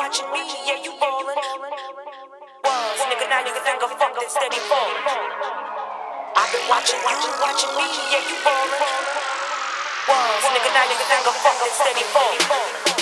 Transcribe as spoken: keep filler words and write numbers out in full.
watching me, yeah, you ballin'. Was, nigga, now you think I'm fucking steady ballin'. I've been watching you, watching me, yeah, you ballin'. Was, nigga, now you think I'm fucking steady ballin'.